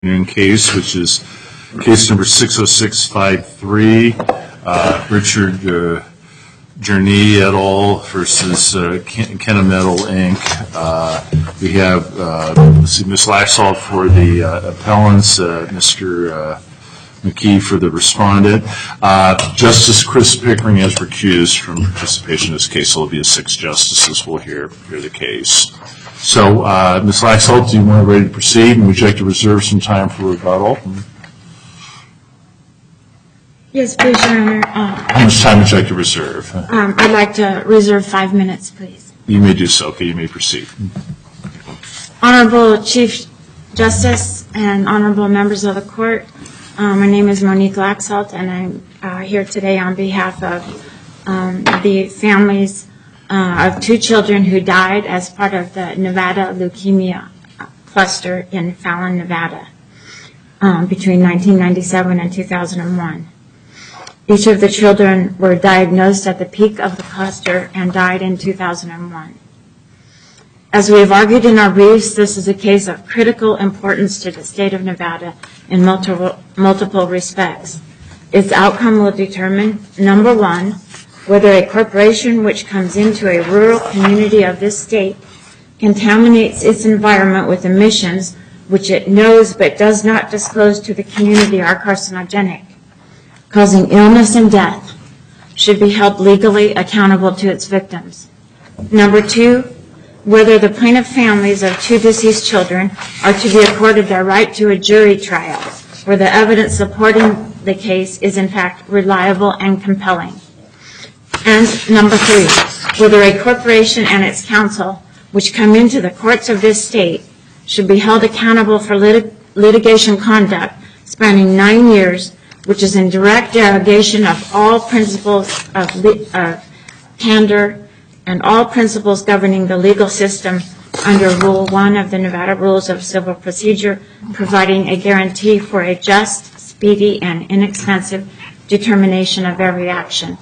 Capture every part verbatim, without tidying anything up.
Case, which is case number six oh six five three, uh, Richard uh, Journey et al. Versus uh, Kennametal Incorporated. Uh, we have uh, let's see, Miz Laxalt for the uh, appellants, uh, Mister Uh, McKee for the respondent. Uh, Justice Chris Pickering has recused from participation in this case. So it'll be six justices will hear, hear the case. So, uh, Miz Laxalt, do you want to ready to proceed? And would you like to reserve some time for rebuttal? Yes, please, Your Honor. Uh, How much time would you like to reserve? Um, I'd like to reserve five minutes, please. You may do so. Okay, you may proceed. Honorable Chief Justice and honorable members of the court, uh, my name is Monique Laxalt, and I'm uh, here today on behalf of um, the families Uh, of two children who died as part of the Nevada leukemia cluster in Fallon, Nevada, um, between nineteen ninety-seven and two thousand one. Each of the children were diagnosed at the peak of the cluster and died in two thousand one. As we have argued in our briefs, this is a case of critical importance to the state of Nevada in multiple, multiple respects. Its outcome will determine, number one, whether a corporation which comes into a rural community of this state contaminates its environment with emissions which it knows but does not disclose to the community are carcinogenic, causing illness and death, should be held legally accountable to its victims. Number two, whether the plaintiff families of two deceased children are to be accorded their right to a jury trial where the evidence supporting the case is in fact reliable and compelling. And number three, whether a corporation and its counsel, which come into the courts of this state, should be held accountable for lit- litigation conduct spanning nine years, which is in direct derogation of all principles of, li- of candor and all principles governing the legal system under Rule one of the Nevada Rules of Civil Procedure, providing a guarantee for a just, speedy, and inexpensive determination of every action.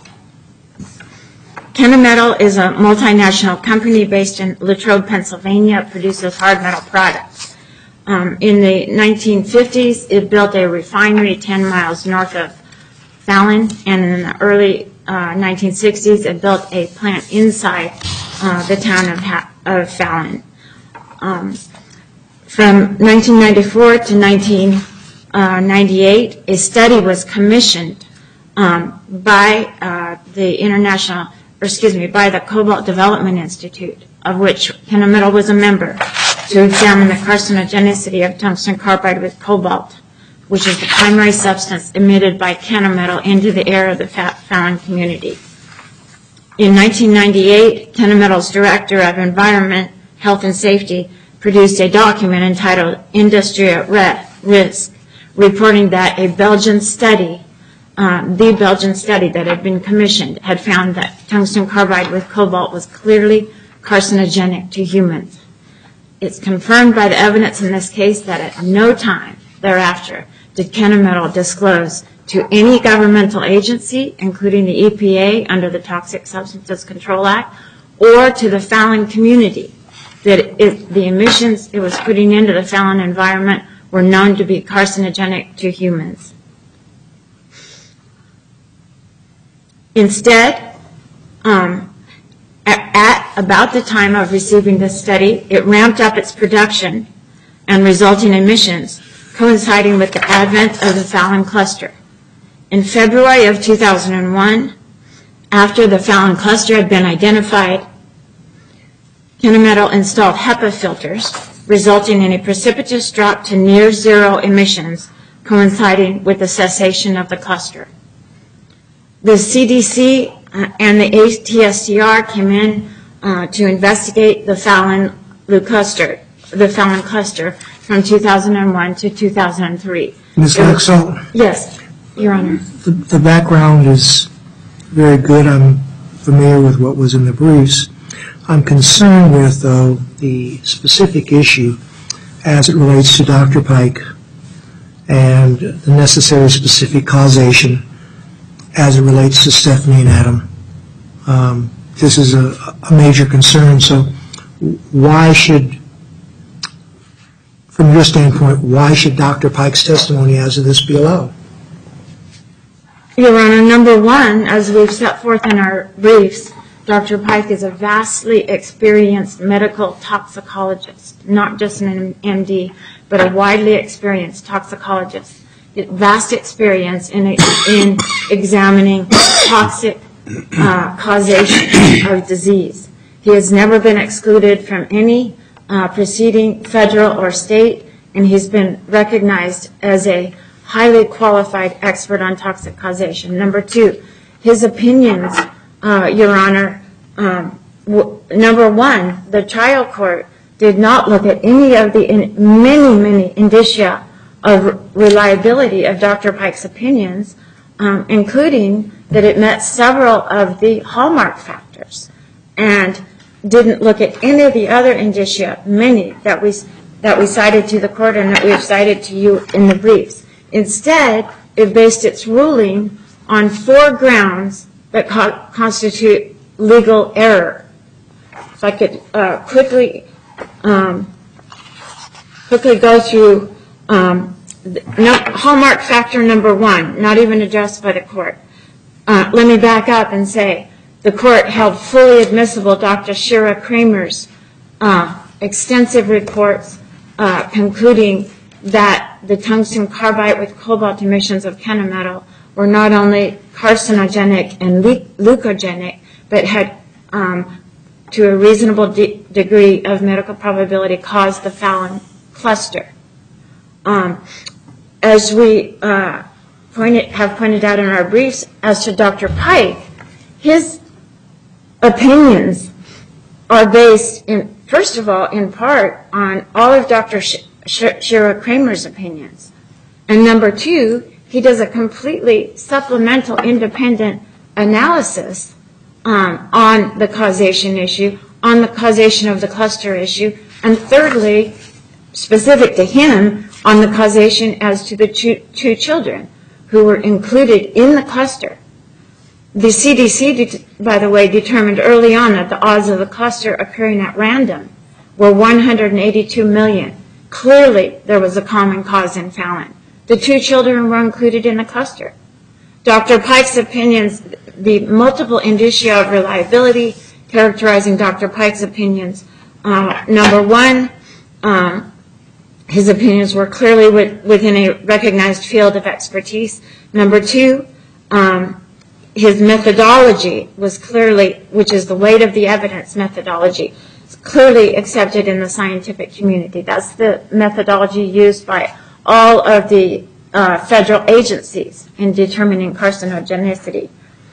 Kennametal is a multinational company based in Latrobe, Pennsylvania. It produces hard metal products. Um, in the nineteen fifties, it built a refinery ten miles north of Fallon, and in the early uh, nineteen sixties, it built a plant inside uh, the town of, ha- of Fallon. Um, from nineteen ninety-four to nineteen ninety-eight, a study was commissioned um, by uh, the International or excuse me, by the Cobalt Development Institute, of which Kennametal was a member, to examine the carcinogenicity of tungsten carbide with cobalt, which is the primary substance emitted by Kennametal into the air of the Fallon community. In nineteen ninety-eight, Kennametal's Director of Environment, Health and Safety produced a document entitled Industry at Risk, reporting that a Belgian study Um, the Belgian study that had been commissioned had found that tungsten carbide with cobalt was clearly carcinogenic to humans. It's confirmed by the evidence in this case that at no time thereafter did Kennametal disclose to any governmental agency, including the E P A under the Toxic Substances Control Act, or to the Fallon community, that it, the emissions it was putting into the Fallon environment were known to be carcinogenic to humans. Instead, um, at, at about the time of receiving this study, it ramped up its production and resulting emissions, coinciding with the advent of the Fallon cluster. In February of two thousand one, after the Fallon cluster had been identified, Kennametal installed HEPA filters, resulting in a precipitous drop to near zero emissions, coinciding with the cessation of the cluster. The C D C uh, and the A T S T R came in uh, to investigate the Fallon cluster, the Fallon cluster from two thousand one to two thousand three. Miz Laxalt? Yes, Your Honor. The, the background is very good. I'm familiar with what was in the briefs. I'm concerned with, though, the specific issue as it relates to Doctor Pike and the necessary specific causation as it relates to Stephanie and Adam. Um, this is a, a major concern, so why should from your standpoint, why should Doctor Pike's testimony as of this be allowed? Your Honor, number one, as we've set forth in our briefs, Doctor Pike is a vastly experienced medical toxicologist, not just an M D, but a widely experienced toxicologist. Vast experience in, in examining toxic uh, causation of disease. He has never been excluded from any uh, proceeding, federal or state, and he's been recognized as a highly qualified expert on toxic causation. Number two, his opinions, uh, Your Honor, um, w- number one, the trial court did not look at any of the in, many, many indicia of reliability of Doctor Pike's opinions, um, including that it met several of the hallmark factors, and didn't look at any of the other indicia, many that we that we cited to the court and that we have cited to you in the briefs. Instead, it based its ruling on four grounds that co- constitute legal error. If I could uh, quickly um, quickly go through um, no, hallmark factor number one, not even addressed by the court. Uh, let me back up and say the court held fully admissible Doctor Shira Kramer's uh, extensive reports uh, concluding that the tungsten carbide with cobalt emissions of Kennametal were not only carcinogenic and leucogenic, but had, um, to a reasonable de- degree of medical probability, caused the Fallon cluster. Um, as we uh, pointed, have pointed out in our briefs, as to Doctor Pike, his opinions are based, in, first of all, in part on all of Doctor Sh- Sh- Shira Kramer's opinions. And number two, he does a completely supplemental independent analysis um, on the causation issue, on the causation of the cluster issue, and thirdly, specific to him, on the causation as to the two, two children who were included in the cluster. The C D C, de- by the way, determined early on that the odds of the cluster occurring at random were one hundred eighty-two million. Clearly, there was a common cause in Fallon. The two children were included in the cluster. Doctor Pike's opinions, the multiple indicia of reliability characterizing Doctor Pike's opinions. Uh, number one, um, his opinions were clearly with, within a recognized field of expertise. Number two, um, his methodology was clearly, which is the weight of the evidence methodology, clearly accepted in the scientific community. That's the methodology used by all of the uh, federal agencies in determining carcinogenicity.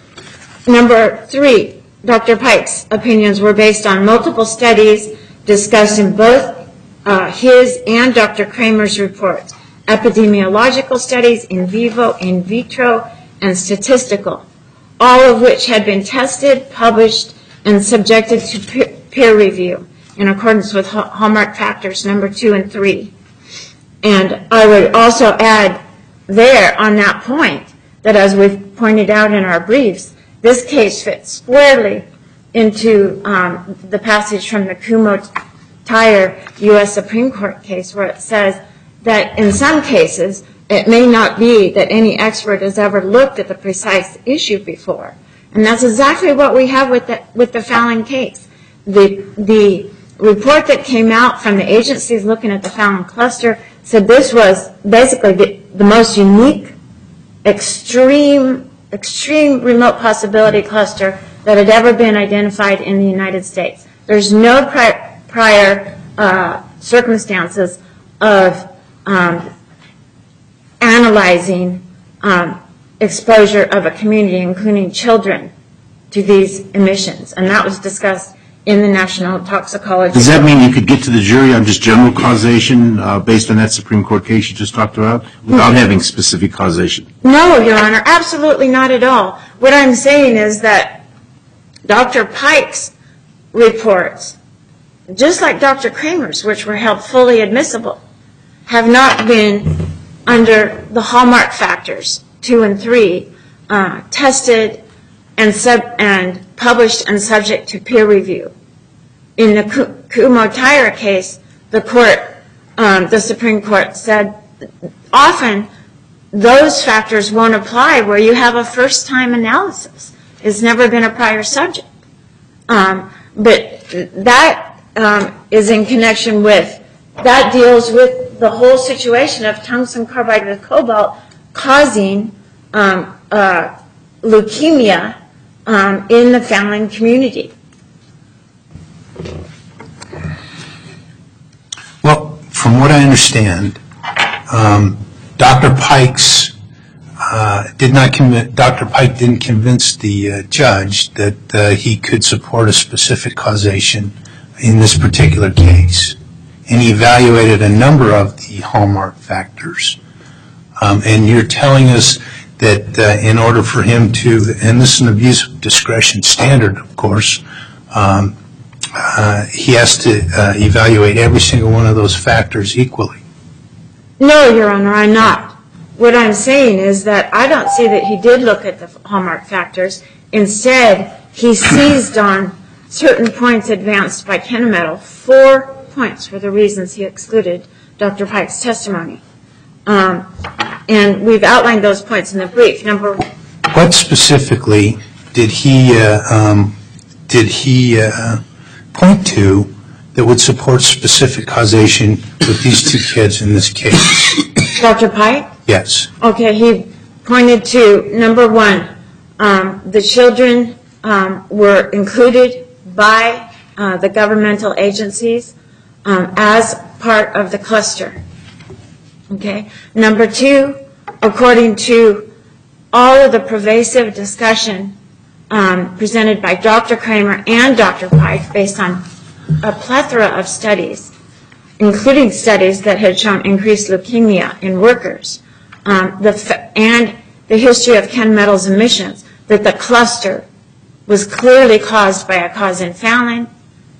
Number three, Doctor Pike's opinions were based on multiple studies discussed in both uh, his and Doctor Kramer's reports, epidemiological studies, in vivo, in vitro, and statistical, all of which had been tested, published, and subjected to peer review in accordance with hallmark factors number two and three. And I would also add there on that point that, as we've pointed out in our briefs, this case fits squarely into um, the passage from the Kumho-Tyer U S Supreme Court case, where it says that in some cases it may not be that any expert has ever looked at the precise issue before. And that's exactly what we have with the, with the Fallon case. The, the report that came out from the agencies looking at the Fallon cluster said this was basically the, the most unique, extreme, extreme remote possibility cluster that had ever been identified in the United States. There's no prior, prior uh, circumstances of um, analyzing um, exposure of a community, including children, to these emissions. And that was discussed in the National Toxicology. Does that mean you could get to the jury on just general causation uh, based on that Supreme Court case you just talked about, without mm-hmm. having specific causation? No, Your Honor, absolutely not at all. What I'm saying is that Doctor Pike's reports, just like Doctor Kramer's, which were held fully admissible, have not been under the hallmark factors two and three uh, tested and sub and published and subject to peer review. In the Kumho-Tyer case, the court um, the Supreme Court said often those factors won't apply where you have a first-time analysis. It's never been a prior subject. Um, but that um, is in connection with, that deals with the whole situation of tungsten carbide with cobalt causing um, uh, leukemia um, in the Fallon community. Well, from what I understand, um, Doctor Pikes uh, did not convince, Doctor Pike didn't convince the uh, judge that uh, he could support a specific causation in this particular case. And he evaluated a number of the hallmark factors. Um, and you're telling us that uh, in order for him to, and this is an abuse of discretion standard, of course, um, uh, he has to uh, evaluate every single one of those factors equally. No, Your Honor, I'm not. What I'm saying is that I don't see that he did look at the hallmark factors. Instead, he seized on certain points advanced by Kennametal, four points for the reasons he excluded Doctor Pike's testimony. Um, and we've outlined those points in the brief. Number What specifically did he uh, um, did he uh, point to that would support specific causation with these two kids in this case? Doctor Pike? Yes. Okay, he pointed to, number one, um, the children um, were included by uh, the governmental agencies um, as part of the cluster. Okay. Number two, according to all of the pervasive discussion um, presented by Doctor Kramer and Doctor Pike based on a plethora of studies, including studies that had shown increased leukemia in workers, um, the f and the history of Kennametal's emissions, that the cluster was clearly caused by a cause in Fallon,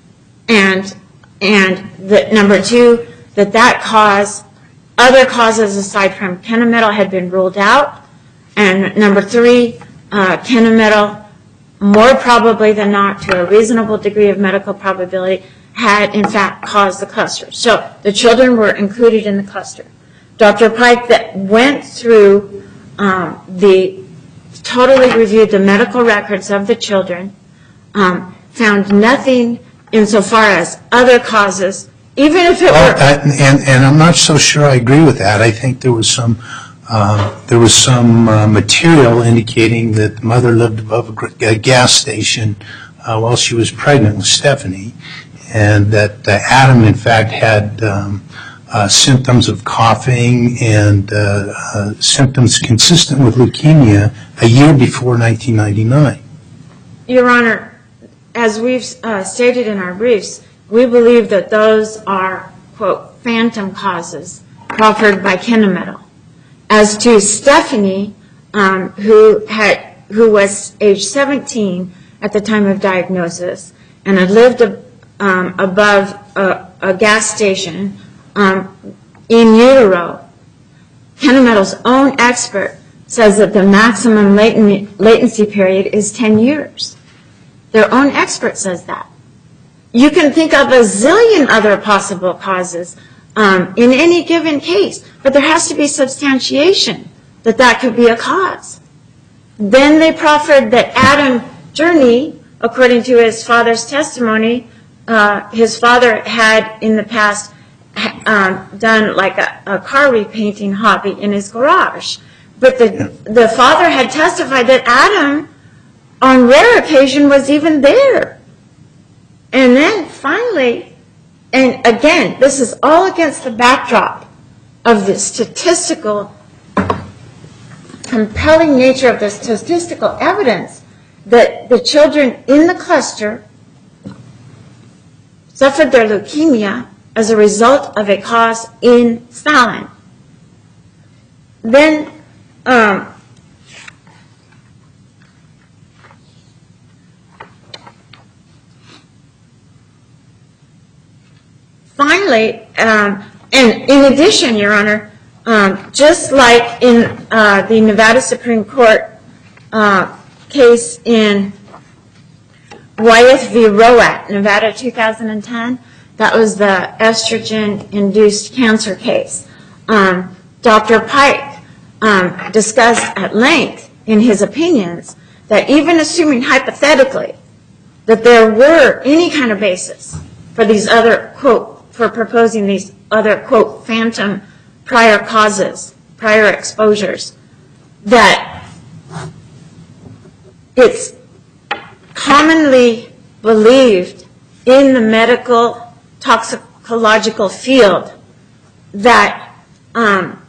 and and that number two, that that cause, other causes aside from Kennametal had been ruled out, and number three, uh, Kennametal, more probably than not, to a reasonable degree of medical probability, had in fact caused the cluster. So the children were included in the cluster. Doctor Pike that went through um, the, totally reviewed the medical records of the children, um, found nothing insofar as other causes, even if it Well, were... uh, and, and I'm not so sure I agree with that. I think there was some uh, there was some uh, material indicating that the mother lived above a, gr a gas station uh, while she was pregnant with Stephanie, and that uh, Adam, in fact, had um, uh, symptoms of coughing and uh, uh, symptoms consistent with leukemia a year before nineteen ninety-nine. Your Honor, as we've uh, stated in our briefs, we believe that those are, quote, phantom causes proffered by Kennametal. As to Stephanie, um, who had, who was age seventeen at the time of diagnosis and had lived um, above a, a gas station um, in utero, Kennametal's own expert says that the maximum laten latency period is ten years. Their own expert says that. You can think of a zillion other possible causes um, in any given case, but there has to be substantiation that that could be a cause. Then they proffered that Adam Journey, according to his father's testimony, uh, his father had in the past um, done like a, a car repainting hobby in his garage. But the, the father had testified that Adam, on rare occasion, was even there. And then finally, and again, this is all against the backdrop of the statistical, compelling nature of the statistical evidence that the children in the cluster suffered their leukemia as a result of a cause in Fallon. Then, um, finally, um, and in addition, Your Honor, um, just like in uh, the Nevada Supreme Court uh, case in Wyeth v. Roat, Nevada two thousand ten, That was the estrogen-induced cancer case. Um, Doctor Pike um, discussed at length in his opinions that even assuming hypothetically that there were any kind of basis for these other, quote, for proposing these other, quote, phantom prior causes, prior exposures, that it's commonly believed in the medical toxicological field that um,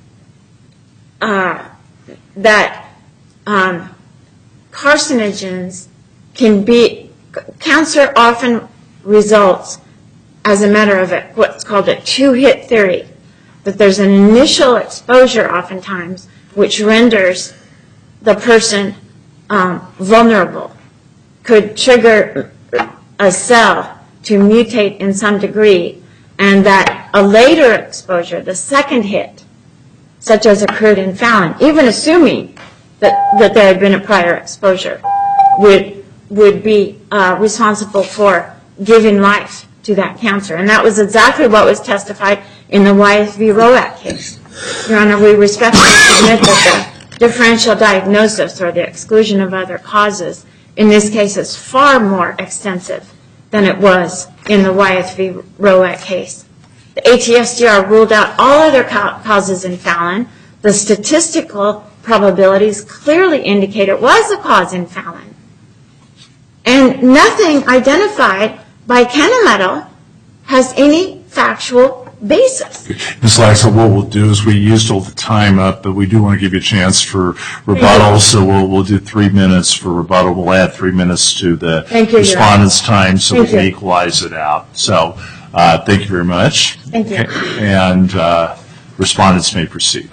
uh, that um, carcinogens can be, cancer often results as a matter of a, what's called a two-hit theory, that there's an initial exposure oftentimes which renders the person um, vulnerable, could trigger a cell to mutate in some degree, and that a later exposure, the second hit, such as occurred in Fallon, even assuming that, that there had been a prior exposure, would, would be uh, responsible for giving life to that cancer. And that was exactly what was testified in the Wyeth v. Roack case. Your Honor, we respectfully submit that the differential diagnosis or the exclusion of other causes in this case is far more extensive than it was in the Wyeth v. Roack case. The A T S G R ruled out all other ca causes in Fallon. The statistical probabilities clearly indicate it was a cause in Fallon. And nothing identified by Kennametal has any factual basis. Miz Laxalt, what we'll do is we used all the time up, but we do want to give you a chance for rebuttal, so we'll, we'll do three minutes for rebuttal. We'll add three minutes to the thank you, respondent's time so thank we can you. equalize it out. So uh, thank you very much. Thank you. And uh, respondents may proceed.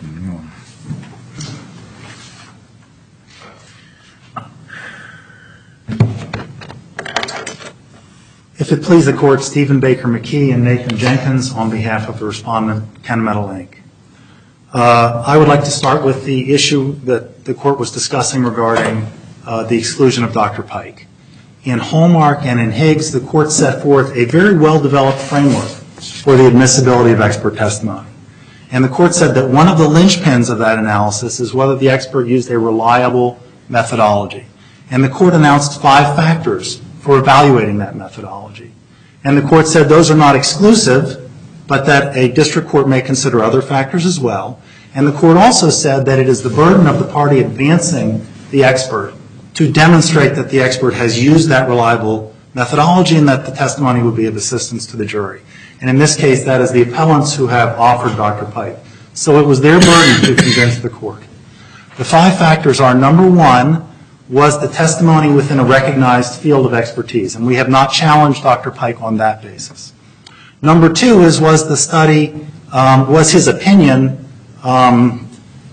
If it please the Court, Stephen Baker McKee and Nathan Jenkins on behalf of the respondent, Kennametal, Incorporated. Uh, I would like to start with the issue that the Court was discussing regarding uh, the exclusion of Doctor Pike. In Hallmark and in Higgs, the Court set forth a very well-developed framework for the admissibility of expert testimony. And the Court said that one of the linchpins of that analysis is whether the expert used a reliable methodology. And the Court announced five factors for evaluating that methodology. And the Court said those are not exclusive, but that a district court may consider other factors as well. And the Court also said that it is the burden of the party advancing the expert to demonstrate that the expert has used that reliable methodology and that the testimony would be of assistance to the jury. And in this case, that is the appellants who have offered Doctor Pike. So it was their burden to convince the Court. The five factors are, number one, was the testimony within a recognized field of expertise, and we have not challenged Doctor Pike on that basis. Number two is, was the study, um, was his opinion um,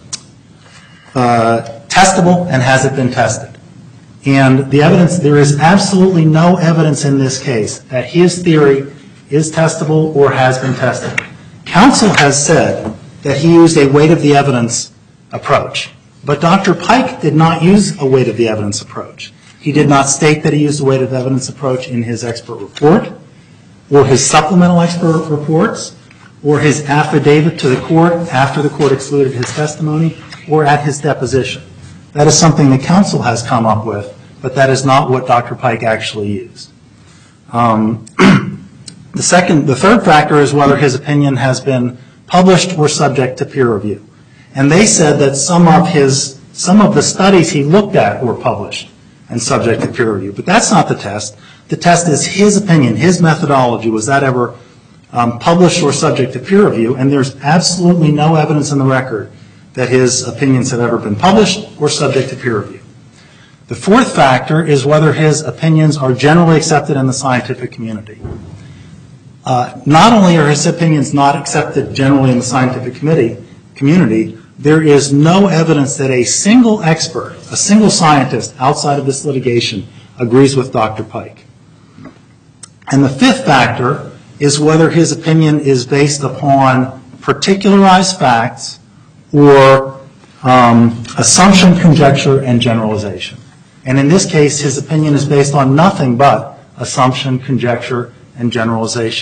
uh, testable, and has it been tested? And the evidence, there is absolutely no evidence in this case that his theory is testable or has been tested. Counsel has said that he used a weight of the evidence approach. But Doctor Pike did not use a weight of the evidence approach. He did not state that he used a weight of the evidence approach in his expert report, or his supplemental expert reports, or his affidavit to the Court after the Court excluded his testimony, or at his deposition. That is something that counsel has come up with, but that is not what Doctor Pike actually used. Um, the second, the third factor is whether his opinion has been published or subject to peer review. And they said that some of his, some of the studies he looked at were published and subject to peer review. But that's not the test. The test is his opinion, his methodology. Was that ever um, published or subject to peer review? And there's absolutely no evidence in the record that his opinions have ever been published or subject to peer review. The fourth factor is whether his opinions are generally accepted in the scientific community. Uh, not only are his opinions not accepted generally in the scientific committee, community, there is no evidence that a single expert, a single scientist outside of this litigation agrees with Doctor Pike. And the fifth factor is whether his opinion is based upon particularized facts or um, assumption, conjecture, and generalization. And in this case, his opinion is based on nothing but assumption, conjecture, and generalization.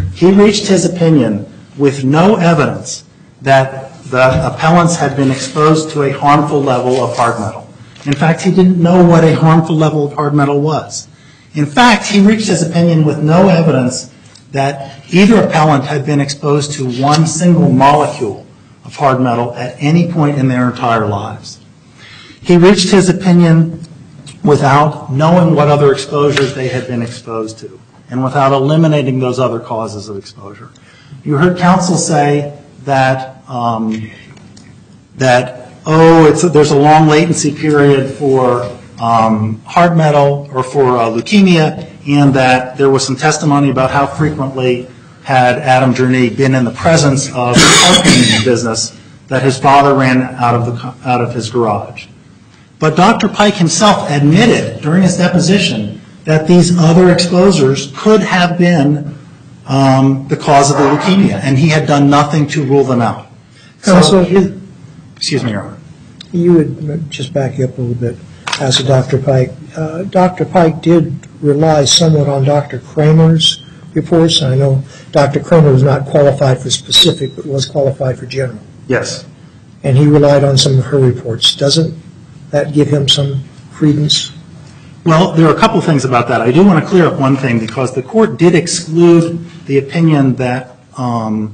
He reached his opinion with no evidence that the appellants had been exposed to a harmful level of hard metal. In fact, he didn't know what a harmful level of hard metal was. In fact, he reached his opinion with no evidence that either appellant had been exposed to one single molecule of hard metal at any point in their entire lives. He reached his opinion without knowing what other exposures they had been exposed to and without eliminating those other causes of exposure. You heard counsel say that, um, that oh, it's a, there's a long latency period for um, hard metal or for uh, leukemia, and that there was some testimony about how frequently had Adam Journey been in the presence of the parking business that his father ran out of, the, out of his garage. But Doctor Pike himself admitted during his deposition that these other exposures could have been um, the cause of the leukemia, and he had done nothing to rule them out. Counsel, so, excuse me, Your Honor. You would just back you up a little bit as to Doctor Pike. Uh, Doctor Pike did rely somewhat on Doctor Kramer's reports. I know Doctor Kramer was not qualified for specific, but was qualified for general. Yes. And he relied on some of her reports. Doesn't that give him some credence? Well, there are a couple of things about that. I do want to clear up one thing, because the court did exclude the opinion that um,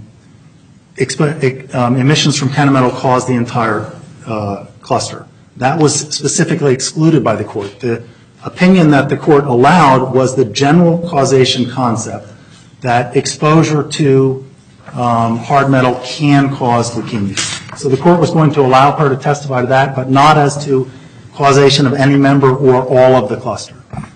exp- um, emissions from Kennametal caused the entire uh, cluster. That was specifically excluded by the court. The opinion that the court allowed was the general causation concept that exposure to um, hard metal can cause leukemia. So the court was going to allow her to testify to that, but not as to causation of any member or all of the cluster.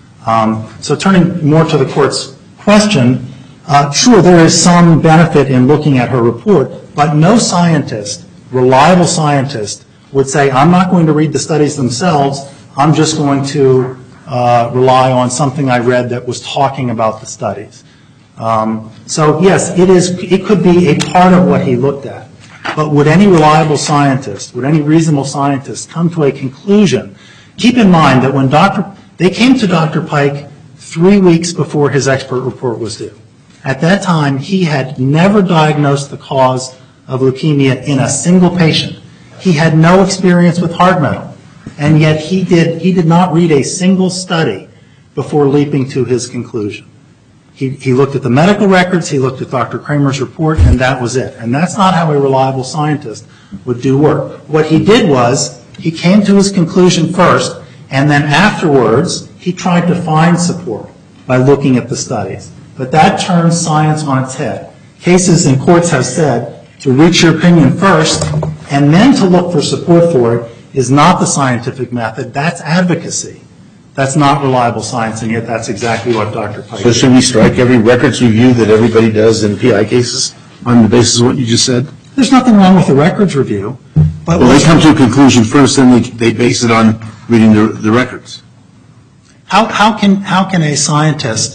Um, so turning more to the court's question, uh, sure, there is some benefit in looking at her report, but no scientist, reliable scientist, would say, I'm not going to read the studies themselves, I'm just going to uh, rely on something I read that was talking about the studies. Um, so yes, it is. It could be a part of what he looked at. But would any reliable scientist, would any reasonable scientist come to a conclusion? Keep in mind that when Doctor they came to Doctor Pike three weeks before his expert report was due. At that time, he had never diagnosed the cause of leukemia in a single patient. He had no experience with hard metal, and yet he did, he did not read a single study before leaping to his conclusion. He, he looked at the medical records, he looked at Doctor Kramer's report, and that was it. And that's not how a reliable scientist would do work. What he did was, he came to his conclusion first, and then afterwards, he tried to find support by looking at the studies. But that turns science on its head. Cases in courts have said, to reach your opinion first, and then to look for support for it, is not the scientific method, that's advocacy. That's not reliable science, and yet that's exactly what Doctor Pike did. So should we strike every records review that everybody does in P I cases on the basis of what you just said? There's nothing wrong with the records review. But well, they come to a conclusion first, then they, they base it on reading the, the records. How, how, can, how can a scientist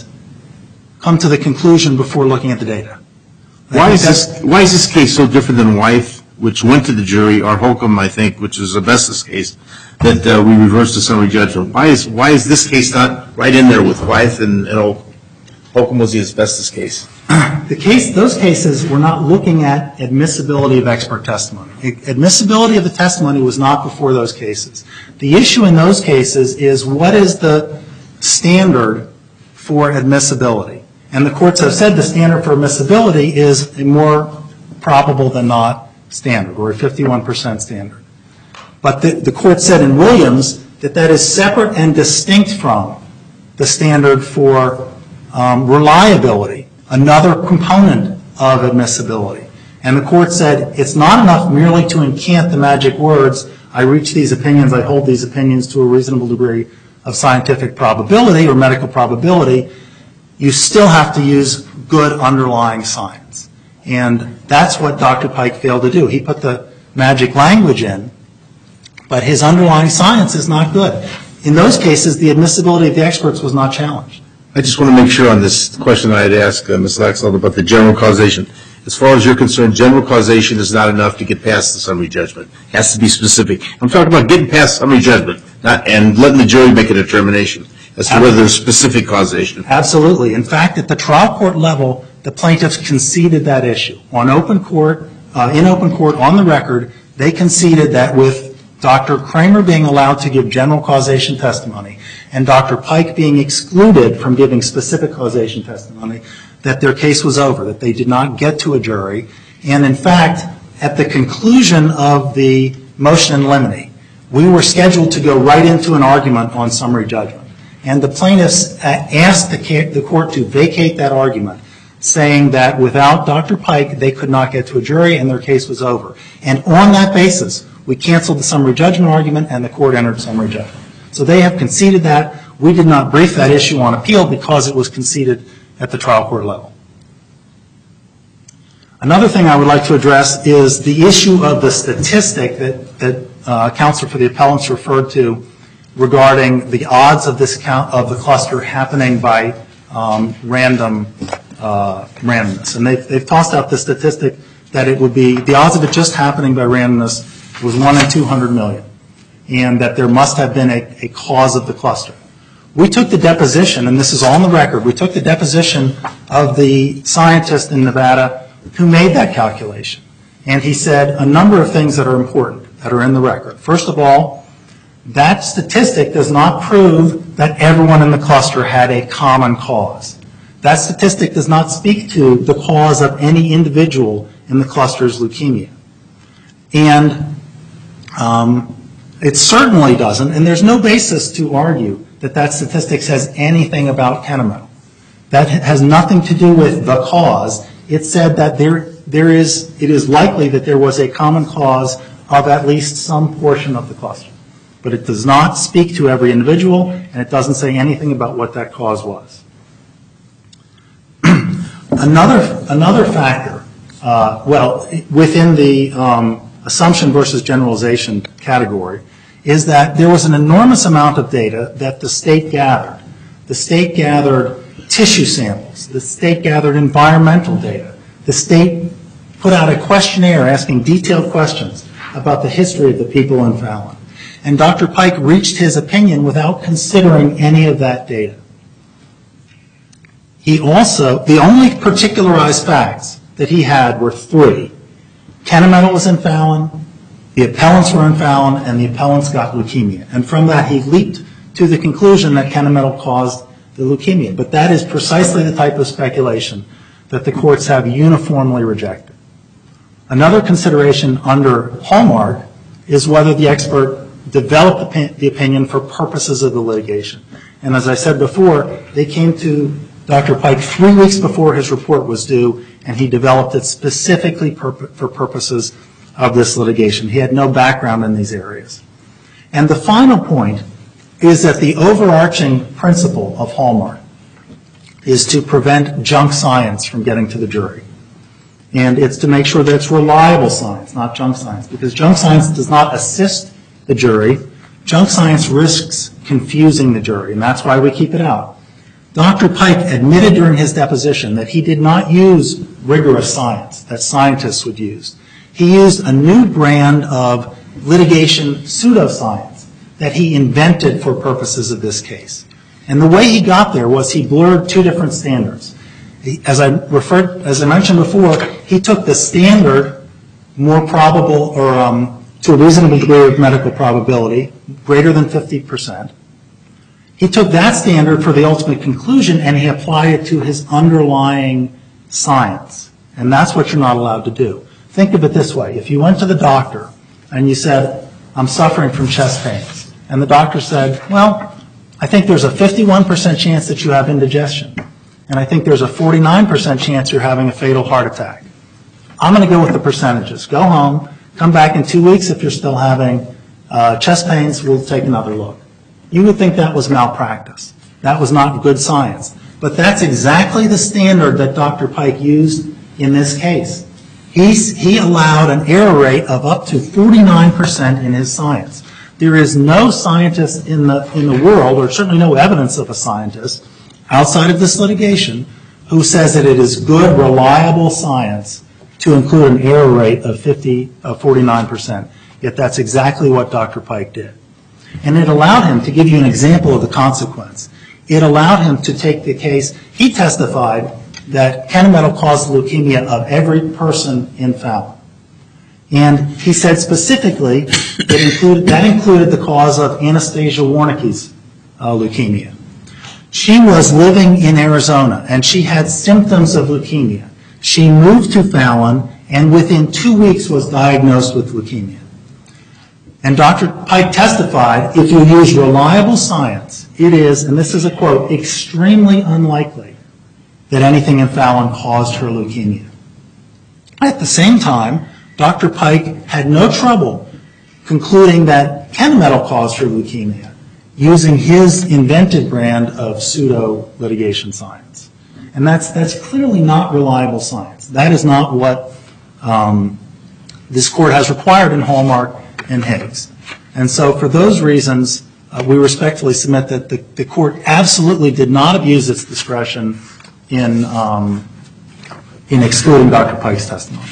come to the conclusion before looking at the data? Why is, this, why is this case so different than Wyeth, which went to the jury, or Holcomb, I think, which is a Bestis case, that uh, we reversed the summary judgment? Why is why is this case not right in there with Wyeth and, and Holcomb? Holcomb was the asbestos case. The case, those cases were not looking at admissibility of expert testimony. Admissibility of the testimony was not before those cases. The issue in those cases is what is the standard for admissibility? And the courts have said the standard for admissibility is a more probable than not standard, or a fifty-one percent standard. But the, the court said in Williams that that is separate and distinct from the standard for um, reliability, another component of admissibility. And the court said it's not enough merely to incant the magic words, I reach these opinions, I hold these opinions to a reasonable degree of scientific probability or medical probability. You still have to use good underlying science. And that's what Doctor Pike failed to do. He put the magic language in, but his underlying science is not good. In those cases, the admissibility of the experts was not challenged. I just want to make sure on this question I had asked uh, Miz Laxalt about the general causation. As far as you're concerned, general causation is not enough to get past the summary judgment. It has to be specific. I'm talking about getting past summary judgment not, and letting the jury make a determination as to whether there's specific causation. Absolutely. In fact, at the trial court level, the the plaintiffs conceded that issue. On open court, uh, in open court, on the record, they conceded that with Doctor Kramer being allowed to give general causation testimony and Doctor Pike being excluded from giving specific causation testimony, that their case was over, that they did not get to a jury. And in fact, at the conclusion of the motion in limine, we were scheduled to go right into an argument on summary judgment. And the plaintiffs asked the court to vacate that argument, saying that without Doctor Pike, they could not get to a jury and their case was over. And on that basis, we canceled the summary judgment argument and the court entered summary judgment. So they have conceded that. We did not brief that issue on appeal because it was conceded at the trial court level. Another thing I would like to address is the issue of the statistic that, that uh, counsel for the appellants referred to regarding the odds of this count of the cluster happening by um, random uh, randomness. And they've, they've tossed out the statistic that it would be, the odds of it just happening by randomness was one in two hundred million, and that there must have been a, a cause of the cluster. We took the deposition, and this is all on the record, we took the deposition of the scientist in Nevada who made that calculation. And he said a number of things that are important, that are in the record. First of all, that statistic does not prove that everyone in the cluster had a common cause. That statistic does not speak to the cause of any individual in the cluster's leukemia. And um, it certainly doesn't, and there's no basis to argue that that statistic says anything about Kennametal. That has nothing to do with the cause. It said that there, there is, it is likely that there was a common cause of at least some portion of the cluster. But it does not speak to every individual, and it doesn't say anything about what that cause was. another, another factor, uh, well, within the um, assumption versus generalization category, is that there was an enormous amount of data that the state gathered. The state gathered tissue samples. The state gathered environmental data. The state put out a questionnaire asking detailed questions about the history of the people in Fallon. And Doctor Pike reached his opinion without considering any of that data. He also, the only particularized facts that he had were three. Kennametal was in Fallon, the appellants were in Fallon, and the appellants got leukemia. And from that, he leaped to the conclusion that Kennametal caused the leukemia. But that is precisely the type of speculation that the courts have uniformly rejected. Another consideration under Hallmark is whether the expert developed the opinion for purposes of the litigation. And as I said before, they came to Doctor Pike three weeks before his report was due, and he developed it specifically for purposes of this litigation. He had no background in these areas. And the final point is that the overarching principle of Hallmark is to prevent junk science from getting to the jury. And it's to make sure that it's reliable science, not junk science, because junk science does not assist the jury. Junk science risks confusing the jury, and that's why we keep it out. Doctor Pike admitted during his deposition that he did not use rigorous science that scientists would use. He used a new brand of litigation pseudoscience that he invented for purposes of this case. And the way he got there was he blurred two different standards. He, as I referred, as I mentioned before, he took the standard more probable or um, to a reasonable degree of medical probability, greater than fifty percent. He took that standard for the ultimate conclusion and he applied it to his underlying science. And that's what you're not allowed to do. Think of it this way. If you went to the doctor and you said, I'm suffering from chest pains, and the doctor said, well, I think there's a fifty-one percent chance that you have indigestion, and I think there's a forty-nine percent chance you're having a fatal heart attack. I'm going to go with the percentages. Go home, come back in two weeks if you're still having uh, chest pains, we'll take another look. You would think that was malpractice. That was not good science. But that's exactly the standard that Doctor Pike used in this case. He's, he allowed an error rate of up to forty-nine percent in his science. There is no scientist in the, in the world, or certainly no evidence of a scientist, outside of this litigation, who says that it is good, reliable science to include an error rate of fifty, of forty-nine percent. Yet that's exactly what Doctor Pike did. And it allowed him, to give you an example of the consequence, it allowed him to take the case. He testified that Kennametal caused the leukemia of every person in Fallon. And he said specifically that included, that included the cause of Anastasia Warnicki's uh, leukemia. She was living in Arizona, and she had symptoms of leukemia. She moved to Fallon, and within two weeks was diagnosed with leukemia. And Doctor Pike testified, if you use reliable science, it is, and this is a quote, extremely unlikely that anything in Fallon caused her leukemia. At the same time, Doctor Pike had no trouble concluding that Kennametal caused her leukemia using his invented brand of pseudo-litigation science. And that's, that's clearly not reliable science. That is not what um, this court has required in Hallmark and Higgs. And so for those reasons, uh, we respectfully submit that the, the court absolutely did not abuse its discretion in, um, in excluding Doctor Pike's testimony.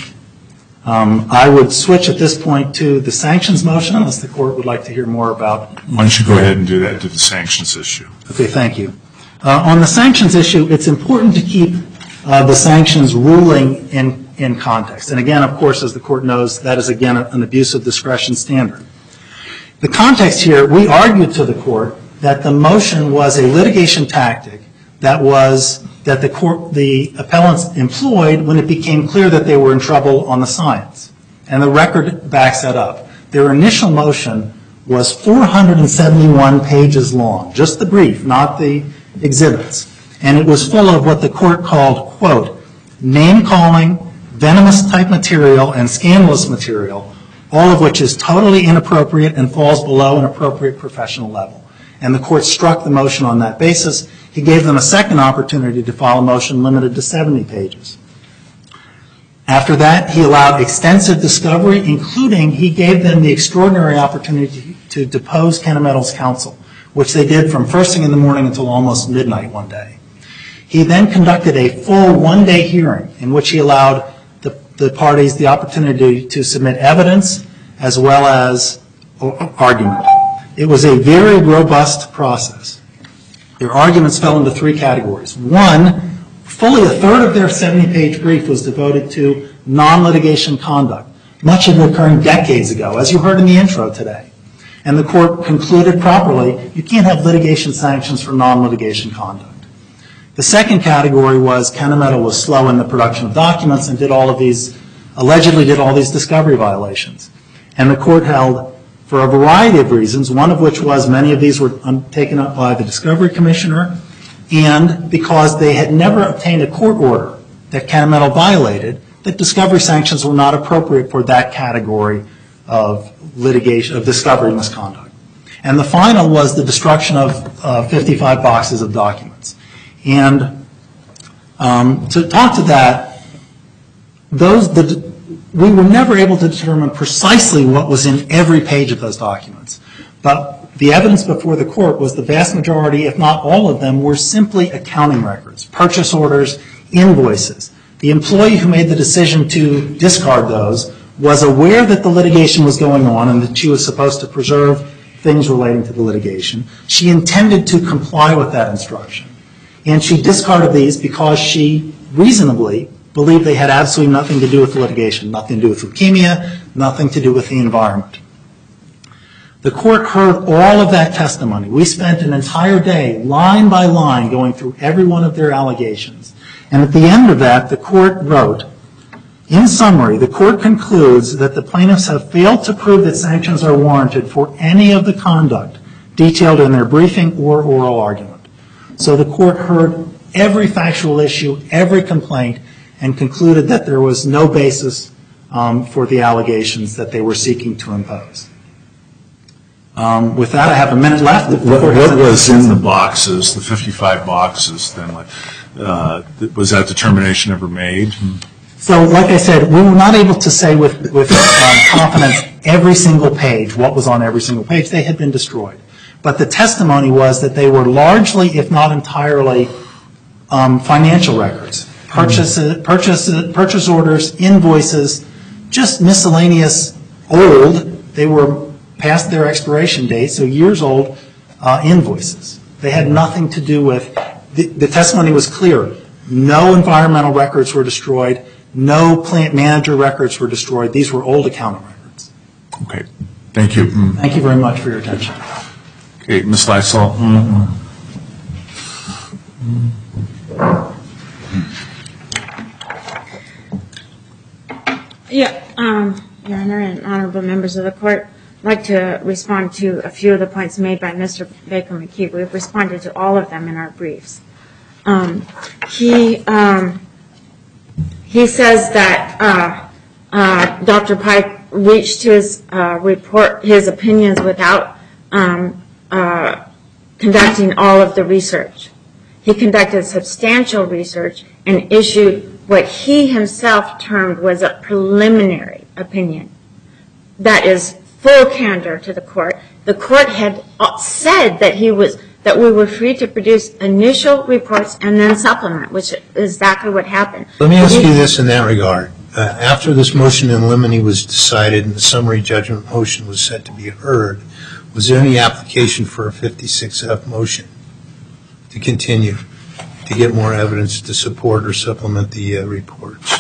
Um, I would switch at this point to the sanctions motion, unless the court would like to hear more about. Why don't you go ahead and do that, do the sanctions issue. Okay, thank you. Uh, on the sanctions issue, it's important to keep uh, the sanctions ruling in, in context. And again, of course, as the court knows, that is again an abuse of discretion standard. The context here, we argued to the court that the motion was a litigation tactic that was that the court, the appellants employed when it became clear that they were in trouble on the science. And the record backs that up. Their initial motion was four hundred seventy-one pages long, just the brief, not the exhibits. And it was full of what the court called, quote, name-calling, venomous-type material, and scandalous material, all of which is totally inappropriate and falls below an appropriate professional level. And the court struck the motion on that basis. He gave them a second opportunity to file a motion limited to seventy pages. After that, he allowed extensive discovery, including he gave them the extraordinary opportunity to depose Kennametal's counsel, which they did from first thing in the morning until almost midnight one day. He then conducted a full one-day hearing in which he allowed the, the parties the opportunity to submit evidence as well as argument. It was a very robust process. Their arguments fell into three categories. One, fully a third of their seventy-page brief was devoted to non-litigation conduct, much of it occurring decades ago, as you heard in the intro today. And the court concluded properly, you can't have litigation sanctions for non-litigation conduct. The second category was Kennametal was slow in the production of documents and did all of these, allegedly did all these discovery violations. And the court held, for a variety of reasons, one of which was many of these were taken up by the Discovery Commissioner, and because they had never obtained a court order that Kennametal violated, that discovery sanctions were not appropriate for that category of litigation, of discovery misconduct. And the final was the destruction of uh, fifty-five boxes of documents. And um, to talk to that, those the we were never able to determine precisely what was in every page of those documents. But the evidence before the court was the vast majority, if not all of them, were simply accounting records, purchase orders, invoices. The employee who made the decision to discard those was aware that the litigation was going on and that she was supposed to preserve things relating to the litigation. She intended to comply with that instruction. And she discarded these because she reasonably believed they had absolutely nothing to do with the litigation, nothing to do with leukemia, nothing to do with the environment. The court heard all of that testimony. We spent an entire day, line by line, going through every one of their allegations. And at the end of that, the court wrote, in summary, the court concludes that the plaintiffs have failed to prove that sanctions are warranted for any of the conduct detailed in their briefing or oral argument. So the court heard every factual issue, every complaint, and concluded that there was no basis um, for the allegations that they were seeking to impose. Um, with that, I have a minute left. What, what was in the boxes, the fifty-five boxes, then? Uh, was that determination ever made? So, like I said, we were not able to say with, with um, confidence every single page, what was on every single page. They had been destroyed. But the testimony was that they were largely, if not entirely, um, financial records. Purchases, purchases, purchase orders, invoices, just miscellaneous old. They were past their expiration date, so years old uh, invoices. They had nothing to do with, the, the testimony was clear. No environmental records were destroyed. No plant manager records were destroyed. These were old accounting records. Okay, thank you. Mm. Thank you very much for your attention. Okay, Miz Laxalt. Mm. Yeah, um, Your Honor and honorable members of the court, I'd like to respond to a few of the points made by Mister Baker McKee. We've responded to all of them in our briefs. Um, he um, he says that uh, uh, Doctor Pike reached his uh, report, his opinions without um, uh, conducting all of the research. He conducted substantial research and issued what he himself termed was a preliminary opinion. That is full candor to the court. The court had said that he was that we were free to produce initial reports and then supplement, which is exactly what happened. Let me ask you this in that regard. Uh, after this motion in limine was decided and the summary judgment motion was set to be heard, was there any application for a fifty-six F motion to continue to get more evidence to support or supplement the uh, reports?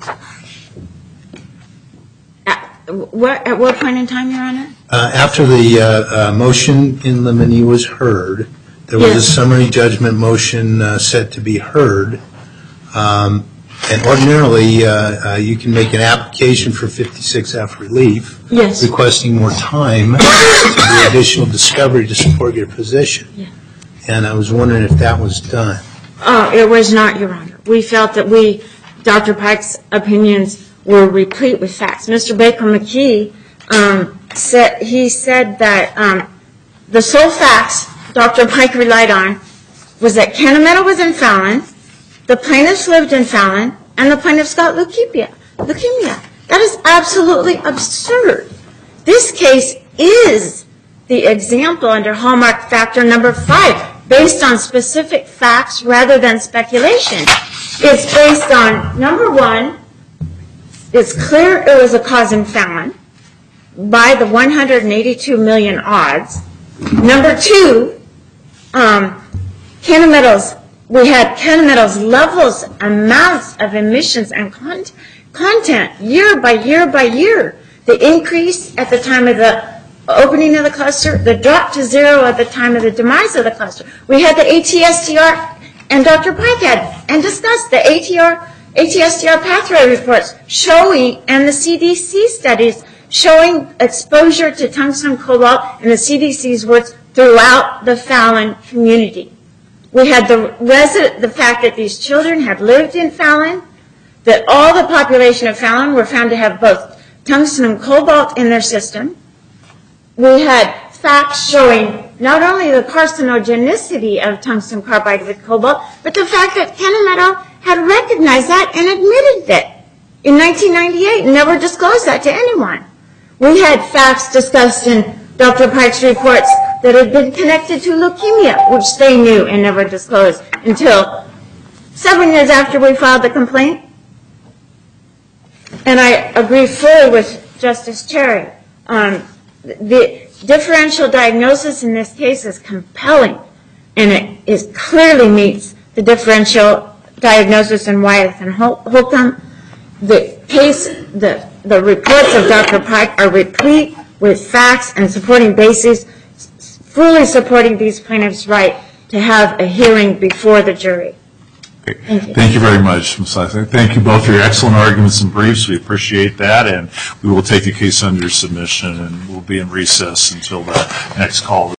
At what, at what point in time, Your Honor? Uh, after the uh, uh, motion in limine was heard, there was Yes. a summary judgment motion uh, set to be heard. Um, and ordinarily, uh, uh, you can make an application for fifty-six F relief, Yes. requesting more time to do additional discovery to support your position. Yeah. And I was wondering if that was done. Oh, it was not, Your Honor. We felt that we, Doctor Pike's opinions were replete with facts. Mister Baker McKee um, said, he said that um, the sole facts Doctor Pike relied on was that Kennametal was in Fallon, the plaintiffs lived in Fallon, and the plaintiffs got leukemia. Leukemia. That is absolutely absurd. This case is the example under Hallmark factor number five, based on specific facts rather than speculation. It's based on, number one, it's clear it was a cause in Fallon by the one hundred eighty-two million odds. Number two, um, Kennametal's, we had Kennametal's levels, amounts of emissions and con content year by year by year. The increase at the time of the opening of the cluster, the drop to zero at the time of the demise of the cluster. We had the A T S T R, and Doctor Pike had, and discussed the A T R, A T S T R pathway reports showing, and the C D C studies showing exposure to tungsten cobalt and the C D C's works throughout the Fallon community. We had the resident, the fact that these children had lived in Fallon, that all the population of Fallon were found to have both tungsten and cobalt in their system. We had facts showing not only the carcinogenicity of tungsten carbide with cobalt, but the fact that Kennametal had recognized that and admitted that in nineteen ninety-eight and never disclosed that to anyone. We had facts discussed in Doctor Pike's reports that had been connected to leukemia, which they knew and never disclosed until seven years after we filed the complaint. And I agree fully with Justice Cherry. Um, the differential diagnosis in this case is compelling, and it is clearly meets the differential diagnosis in Wyeth and Holcomb. The case, the, the reports of Doctor Pike are replete with facts and supporting bases, fully supporting these plaintiffs' right to have a hearing before the jury. Okay. Thank you. Thank you very much, Miz Laxalt. Thank you both for your excellent arguments and briefs. We appreciate that, and we will take the case under submission, and we'll be in recess until the next call.